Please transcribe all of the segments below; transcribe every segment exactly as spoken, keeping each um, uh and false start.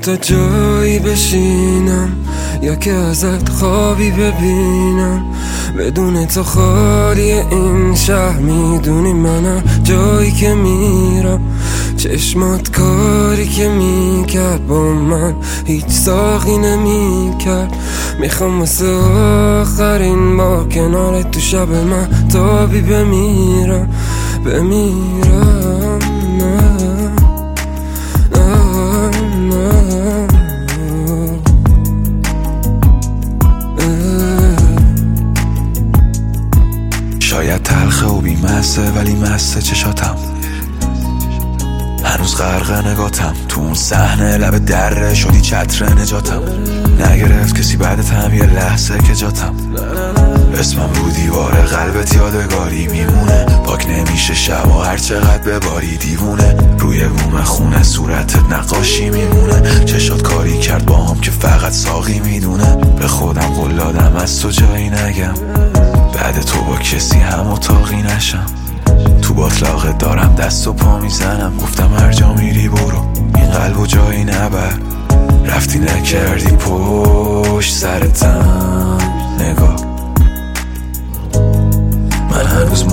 تا جایی بشینم یا که ازت خوابی ببینم، بدون تو خالی این شهر. میدونی منم جایی که میرم، چشمات کاری که میکرد با من هیچ ساقی نمیکرد. میخوام واسه آخرین بار کنارت تو شب من تابی بمیرم بمیرم. نه شاید تلخه و بیمسته ولی مسته چشاتم، هنوز غرق نگاتم تو اون صحنه لب دره شدی چتر نجاتم. نگرفت کسی بعدت هم یه لحظه که جاتم، اسمم رو دیوار قلبت یادگاری میمونه. پاک نمیشه شب و هر چقدر بباری دیوونه، روی بوم خونه صورتت نقاشی میمونه. چشات کاری کرد با هم که فقط ساقی میدونه. به خودم قول دادم از تو جایی نگم، بعد تو با کسی هم اتاقی نشم. تو باطلاقت دارم دست و پا میزنم، گفتم هر جا میری برو این قلب و جایی نبر. رفتی نکردی پشت سرتم نگاه، من هنوز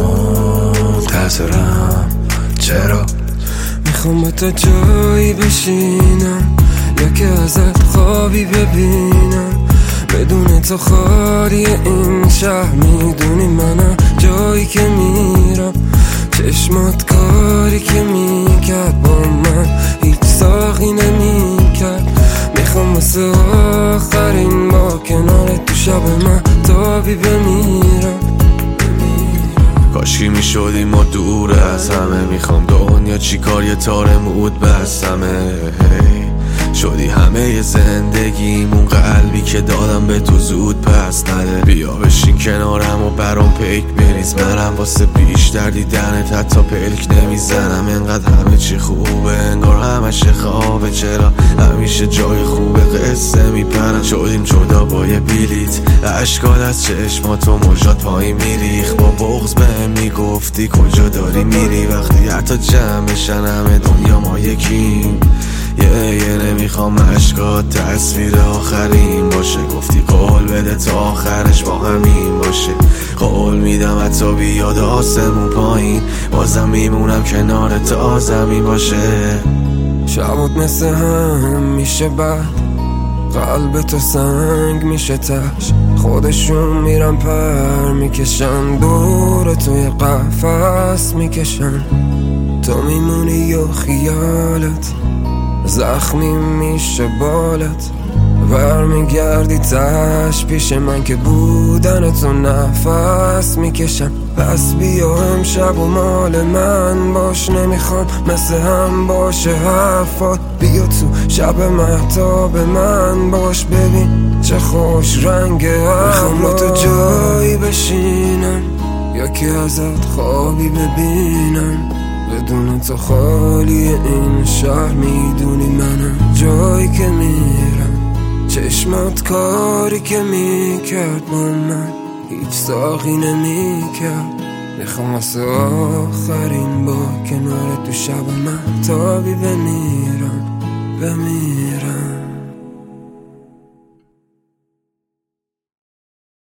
منتظرم. چرا؟ میخوام با تو جایی بشینم یا که ازت خوابی ببینم، بدون تو خالی این شهر. میدونی منم جایی که میرم، چشمات کاری که میکرد با من هیچ ساقی نمیکرد. میخوام واسه آخرین بار کنارت تو شب من تابی بمیرم. کاشکی میشدیم ما دور از همه، میخوام دنیا چی کار یه تار مود بستمه. شدی همه زندگیمون، قلبی که دادم به تو زود پس نده. بیا بشین کنارم و برام پیک بریز، منم واسه بیشتر دیدنت حتی پلک نمیزنم. انقدر همه چی خوبه انگار همش خوابه، چرا همیشه جای خوبه قصه میپرم. شدیم جدا با یه بلیت، اشکال از چشماتو موجات پایین میریخ. با بغض بهم میگفتی کجا داری میری، وقتی حتی جمع بشن همه دنیا ما یکیم. یه یه نمیخوام اشکات تصویر آخرین باشه، گفتی قول بده تا آخرش با همین باشه. قول میدم حتی بیاد آسمون پایین، بازم میمونم کنار تا زمین باشه. شبات مثل هم میشه بعد، قلب تو سنگ میشه تش. خودشون میرن پر میکشن، دور توی قفس میکشن. تو میمونی و خیالت زخمی میشه بالت، برمیگردی تش پیش من که بودن تو نفس میکشم. پس بیا امشب و مال من باش، نمیخوام مثل هم باشه حرفات. بیا تو شب مهتاب من باش، ببین چه خوش رنگ ابرات. میخوام با تو جایی بشینم یا که ازت خوابی ببینم، بدون تو خالی این شهر. میدونی منم جایی که میرم، چشمات کاری که میکرد با من هیچ ساقی نمیکرد. میخوام واسه آخرین با کنار تو شب من تابی بمیرم بمیرم.